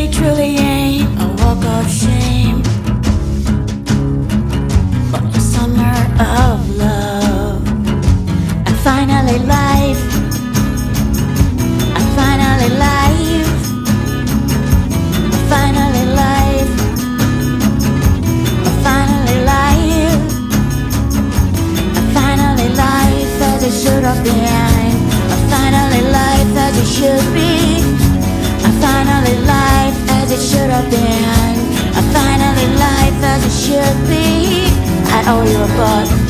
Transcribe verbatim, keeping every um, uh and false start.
really truly ain't a walk of shame, but a summer of love. And finally life, and finally life, and finally life, and finally life, and finally life as it should have been, and finally life as it should be. Finally life as it should have been, and finally life as it should be. I owe you a buck.